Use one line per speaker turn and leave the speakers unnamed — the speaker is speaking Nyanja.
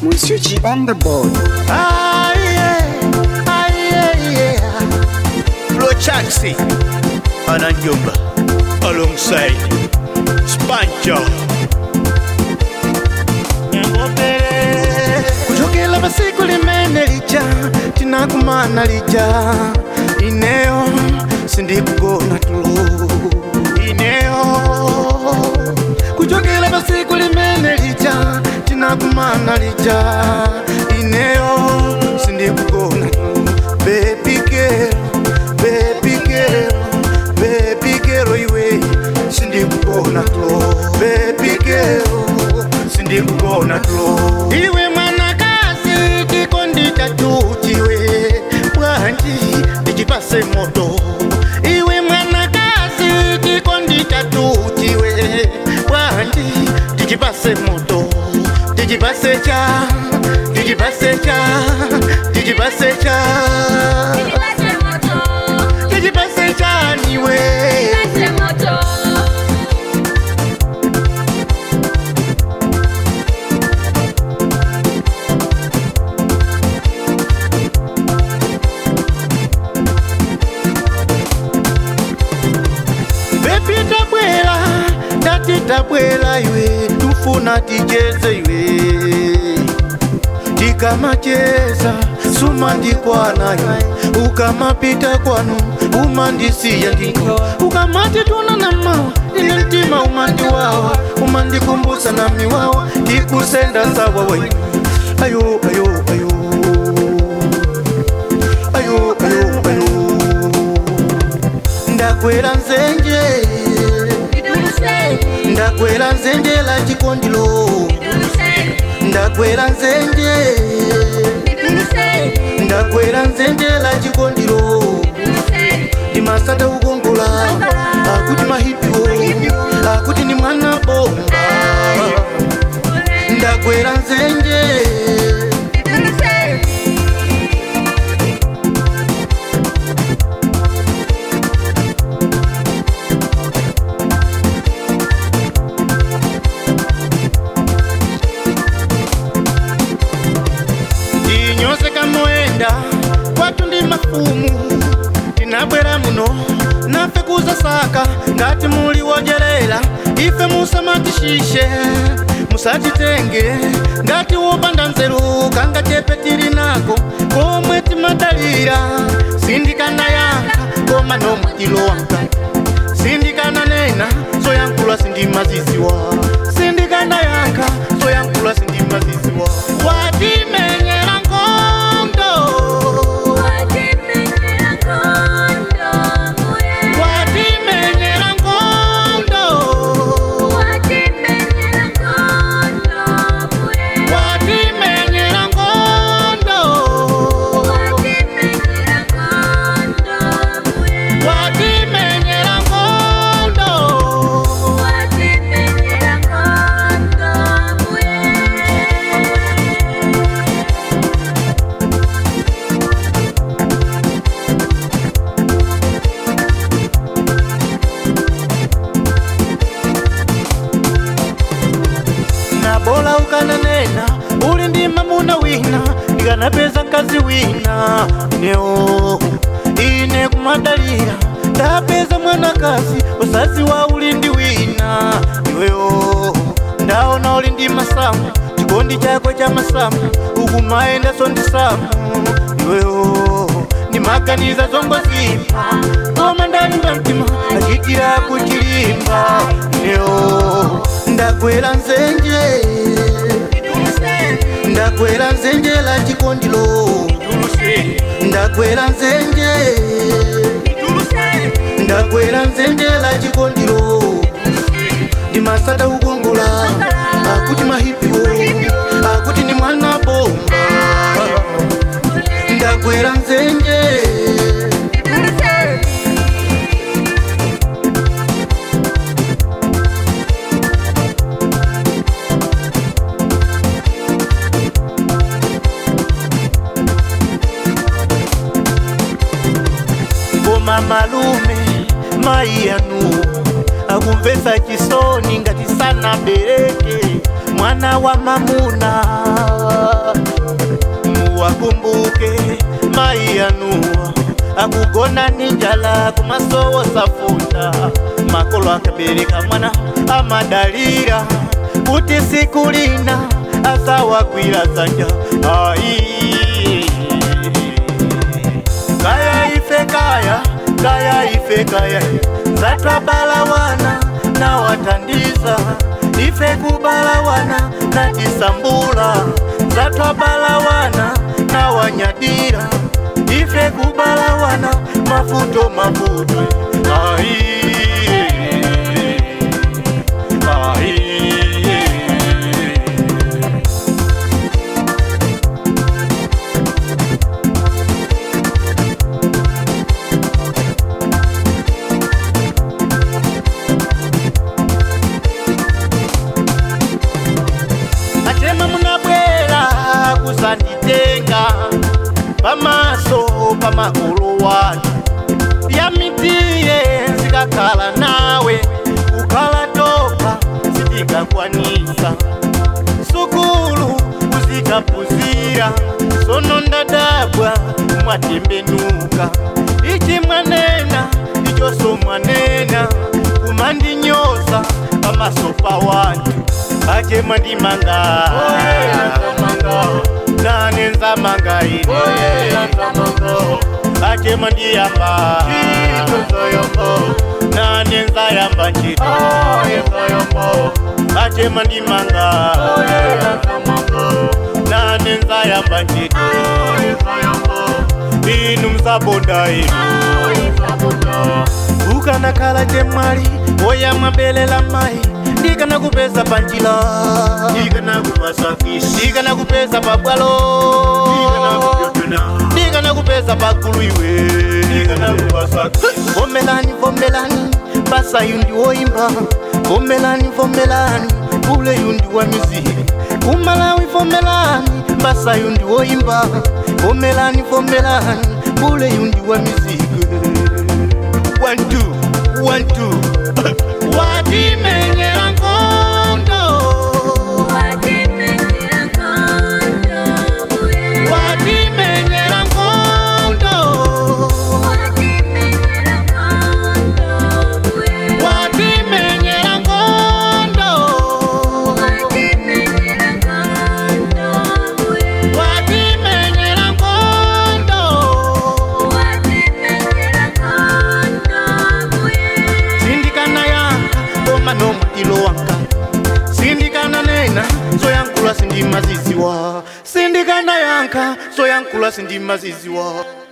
Monsieur G on the board.
Flo Chaxi Ananyumba alongside Spancho.
Kujokela basiku limene lija tinakumana lija ineo sindikugona tulo ineo. Kujokela basiku limene lija tinakumana lija ineo sindikugona tulo. Baby girl, baby girl, baby girl iwe sindikugona tulo. Baby girl sindikugona tulo. Iwe mwanakazi tikondita tuchiwe bwanji tikipase moto. Iwe mwanakazi tikondita tuchiwe bwanji tikipase moto. Tikipase cha, tikipase cha, tikipase cha, tikipase cha niwe. Tabwela iwe tufuna tijeze iwe tikamacheza sumandikwana iwe ukamapita kwanu umandisiya ndiko ukamatituna na mawa ile ntima umandi wawa umandikumbusa na miwawa tikusenda sawa we. Ayo ayo ayo ayo ayo ayo ndakwera nzenje ndakwera nzenje la chikondilo ndakwera nzenje ndakwera nzenje la chikondilo dimasata ugongola akuti mahipio akuti ni mwana bomba ndakwera nzenje kwatu ndi mafumu tinabwera muno nafe kuza saka ngati muli wojerera ife musamatishishe musatitenge ngati wopanda nzeru kanga chepe tili nako komwe timadalira sindikana yanka koma nomwe tilowanka sindikana nena soyankula sindimaziziwa sindikana yanka soyankula sindimaziziwa watimenyera bola ukananena uli ndi mamuna wina ndikanapeza kazi wina neo ine kumadalira ndapeza mwanakazi usazi wa uli ndi wina iweyo ndaona uli ndi masamu chikondi chako cha masamu ukumaenda so ndisamu iweyo ndimaganiza zongo zimba koma ndalimba mtima achitira kuchilimba neo ndakwera nzenje ndakwera nzenje la chikondilo ndakwera nzenje ndakwera nzenje la chikondilo dimasata ugongola akuti mahipio akuti ni mwana bomba ndakwera nzenje malume mai yanu akumvesa chisoni ngati sana bereke mwana wa mamuna. akugona ninjala kumasowo safunda makolo akabereka mwana amadalira kuti sikulina asawagwira zanja kaya ife kaya zatwabala wana na watandiza ife kubala wana na tisambula zatwabala wana na wanyadira ife kubala wana mafuto kusanditenga pamaso pamakolo watu yamitiye zikakhala nawe ukhala topa zitikakwanisa sukulu uzikapuzira sono ndadabwa mwatembenuka ichi mwanena ichoso mwanena kumandinyoza pamaso pa watu ache mwandimanga nanenza mangai ache mandiyamba nanenza yamba nchito ache mandimanga nanenza yamba nchito inu msabonda inu ukanakhala temwali oya mabelela mai ndikana kupeza panjila ndikana kupeza pabwalo ndikana kupeza pagulu iwe vomelani basa yundi woimba vomelani ule yundi wa muziki kumalawi vomelani basa yundi woimba vomelani ule yundi wa muziki 1 2 1 2 watimenyera nkondo watimenyera nkondo sindikana nena soyankula sindimaziziwa sindikana yanka soyankula sindimaziziwa